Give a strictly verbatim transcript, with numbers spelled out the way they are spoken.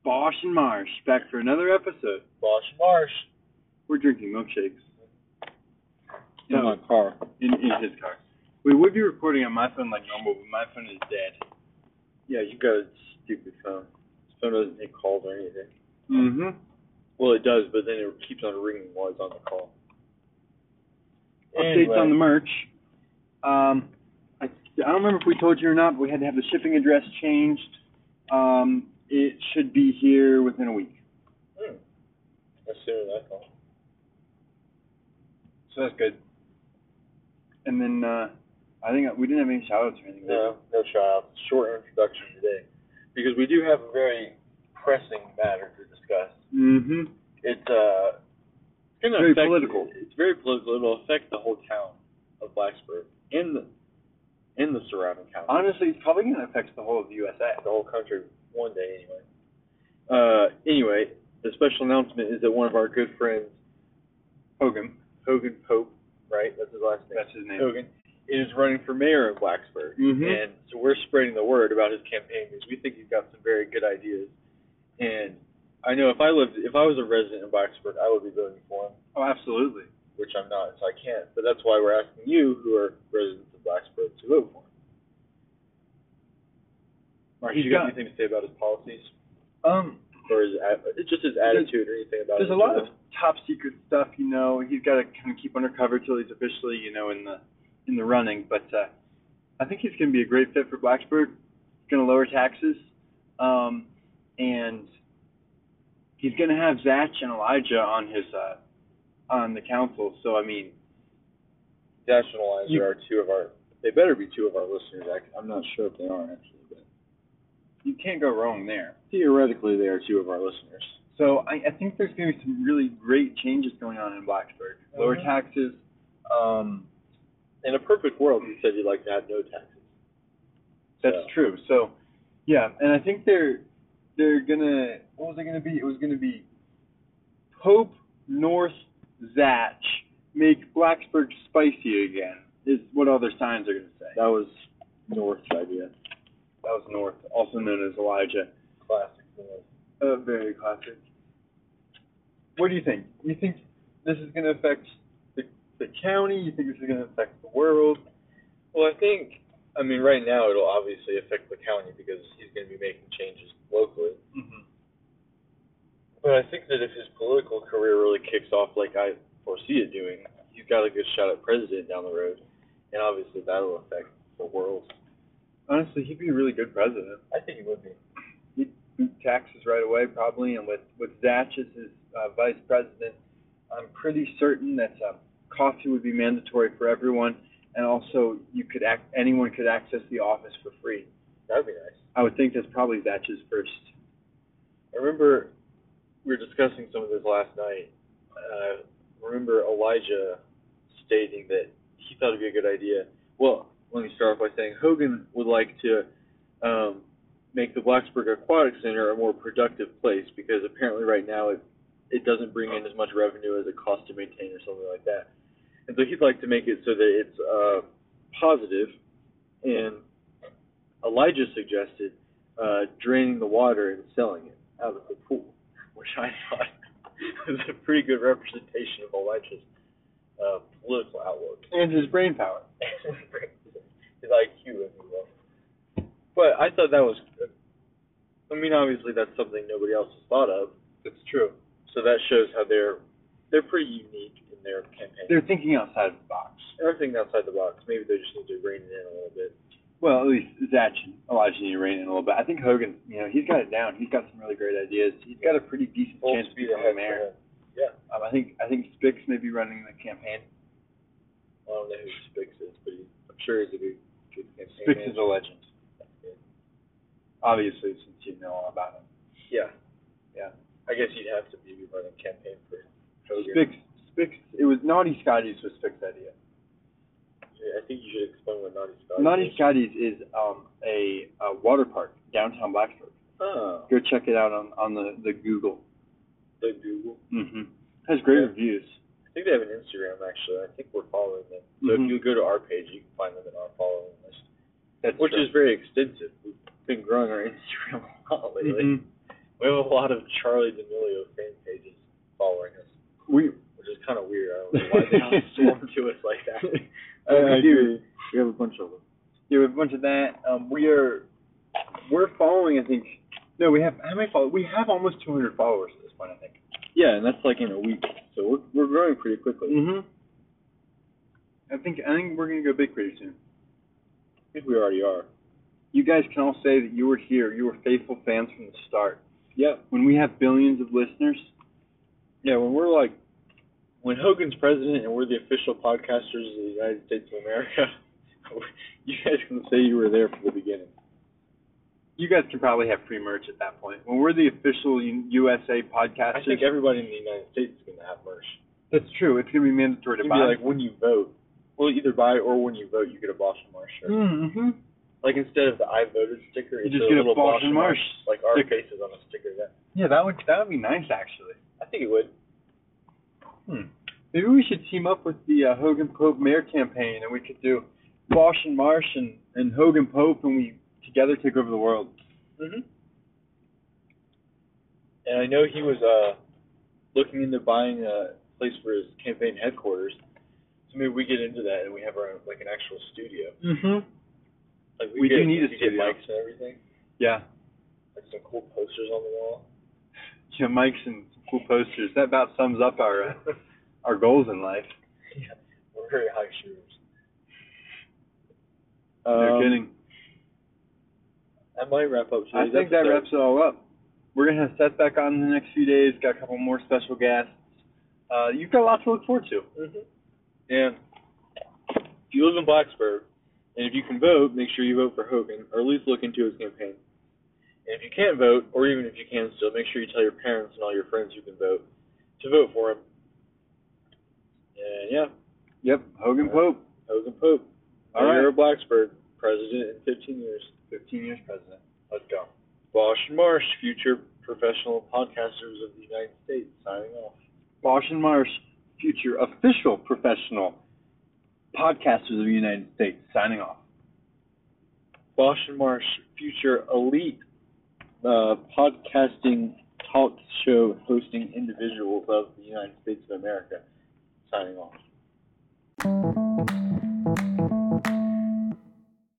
Bosch and Marsh, back for another episode. Bosch and Marsh. We're drinking milkshakes. In no, my car. In, in his car. We would be recording on my phone like normal, but my phone is dead. Yeah, you got a stupid phone. This phone doesn't make calls or anything. Mm-hmm. Well, it does, but then it keeps on ringing while it's on the call. Updates anyway. on the merch. Um, I, I don't remember if we told you or not, but we had to have the shipping address changed. Um, it should be here within a week. Hmm. That's sooner than I thought. So that's good. And then uh, I think we didn't have any shout-outs or anything. No, no shout-outs. Short introduction today. Because we do have a very pressing matter to discuss. Mm-hmm. It's uh, it's very affect, political. It's very political. It'll affect the whole town of Blacksburg and the and the surrounding counties. Honestly, it's probably going to affect the whole of the U S A. The whole country one day, anyway. Uh, anyway, the special announcement is that one of our good friends, Hogan, Hogan Pope, right? That's his last name. That's his name. Hogan is running for mayor in Blacksburg, mm-hmm. and so we're spreading the word about his campaign because we think he's got some very good ideas. And I know if I lived, if I was a resident in Blacksburg, I would be voting for him. Oh, absolutely. Which I'm not, so I can't. But that's why we're asking you, who are residents of Blacksburg, to vote for him. Mark, you got, got anything to say about his policies? Um, or his just his attitude or anything about it? There's a lot of top secret stuff, you know. He's got to kind of keep undercover till he's officially, you know, in the in the running. But uh, I think he's going to be a great fit for Blacksburg. He's going to lower taxes, um, and he's going to have Zach and Elijah on his uh, on the council. So I mean, Zach and Elijah you, are two of our. They better be two of our listeners. I'm not sure if they are actually, but you can't go wrong there. Theoretically, they are two of our listeners. So I, I think there's going to be some really great changes going on in Blacksburg. Mm-hmm. Lower taxes. Um, in a perfect world, you said you'd like to have no taxes. That's so. true. So, yeah, and I think they're they're gonna. What was it gonna be? It was gonna be Pope North Zach make Blacksburg spicy again. Is what all their signs are gonna say. That was North's idea. That was North, also known as Elijah. Classic North. Uh, very classic. What do you think? You think this is going to affect the, the county? You think this is going to affect the world? Well, I think, I mean, right now it'll obviously affect the county because he's going to be making changes locally. Mm-hmm. But I think that if his political career really kicks off like I foresee it doing, he's got a good shot at president down the road. And obviously that'll affect the world. Honestly, he'd be a really good president. I think he would be. He'd boot taxes right away, probably, and with, with Zach as his uh, vice president, I'm pretty certain that uh, coffee would be mandatory for everyone, and also you could act, anyone could access the office for free. That would be nice. I would think that's probably Zach's first. I remember we were discussing some of this last night. Uh, I remember Elijah stating that he thought it would be a good idea. Well, let me start off by saying Hogan would like to um, make the Blacksburg Aquatic Center a more productive place because apparently right now it it doesn't bring in as much revenue as it costs to maintain or something like that. And so he'd like to make it so that it's uh, positive. And Elijah suggested uh, draining the water and selling it out of the pool, which I thought was a pretty good representation of Elijah's uh, political outlook. And his brain power. His I Q, if you will. But I thought that was good. I mean, obviously that's something nobody else has thought of. That's true. So that shows how they're they're pretty unique in their campaign. They're thinking outside of the box. They're thinking outside the box. Maybe they just need to rein it in a little bit. Well, at least Zach and Elijah need to rein it in a little bit. I think Hogan, you know, he's got it down. He's got some really great ideas. He's got a pretty decent Full chance to speed become ahead mayor. Yeah. Um, I think I think Spix may be running the campaign. I don't know who Spix is, but he, I'm sure he's a good, good campaign Spix manager. is a legend. Obviously, since you know all about him. Yeah. Yeah. I guess you'd have to be running a campaign for Hogan. Spix, Spix, it was Naughty Scotty's was Spix's idea. Yeah, I think you should explain what Naughty Scotty's Naughty is. Scotty's is um, a, a water park downtown Blacksburg. Oh. Go check it out on, on the, the Google. The Google? Mm-hmm. Has great Yeah. reviews. I think they have an Instagram, actually. I think we're following them. So Mm-hmm. if you go to our page, you can find them in our following list. That's Which true. is very extensive. We've been growing our Instagram a lot lately. Mm-hmm. We have a lot of Charlie D'Amelio fan pages following us, We which is kind of weird. I don't know why they all swarm to us like that. I, I do. We have a bunch of them. Yeah, we have a bunch of that. Um, we are we're following. I think no, we have how many followers? We have almost two hundred followers at this point. I think. Yeah, and that's like in a week, so we're we're growing pretty quickly. Mhm. I think I think we're gonna go big pretty soon. I think we already are. You guys can all say that you were here. You were faithful fans from the start. Yeah. When we have billions of listeners. Yeah, when we're like, when Hogan's president and we're the official podcasters of the United States of America, you guys can say you were there from the beginning. You guys can probably have free merch at that point. When we're the official U S A podcasters. I think everybody in the United States is going to have merch. That's true. It's going to be mandatory to It's buy. going to be like when you vote. Well, either buy or when you vote, you get a Bosch and Marsh shirt. Mm-hmm. Like instead of the I voted sticker, You it's just a get a little Bosch Bosch and and Marsh Marsh, like our sticker. faces on a sticker. That Yeah, that would that would be nice actually. I think it would. Hmm. Maybe we should team up with the uh, Hogan Pope Mayor campaign, and we could do Bosch and Marsh and, and Hogan Pope, and we together take over the world. Mhm. And I know he was uh looking into buying a place for his campaign headquarters. So maybe we get into that and we have our own, like an actual studio. Mm-hmm. Like We get, do need a we studio. get mics and everything. Yeah. Like some cool posters on the wall. Yeah, mics and some cool posters. That about sums up our uh, our goals in life. Yeah, we're very high shooters. No Um, kidding. That might wrap up I today's think that episode. wraps it all up. We're gonna have Seth back on in the next few days. Got a couple more special guests. Uh, you've got a lot to look forward to. Mm-hmm. And if you live in Blacksburg, and if you can vote, make sure you vote for Hogan, or at least look into his campaign. And if you can't vote, or even if you can still, make sure you tell your parents and all your friends who can vote to vote for him. And yeah, Yep, Hogan Pope. Hogan Pope. All right. Mayor of Blacksburg, president in fifteen years. fifteen years president. Let's go. Bosch and Marsh, future professional podcasters of the United States, signing off. Bosch and Marsh, future official professional podcasters of the United States, signing off. Bosch and Marsh, future elite uh, podcasting talk show hosting individuals of the United States of America, signing off.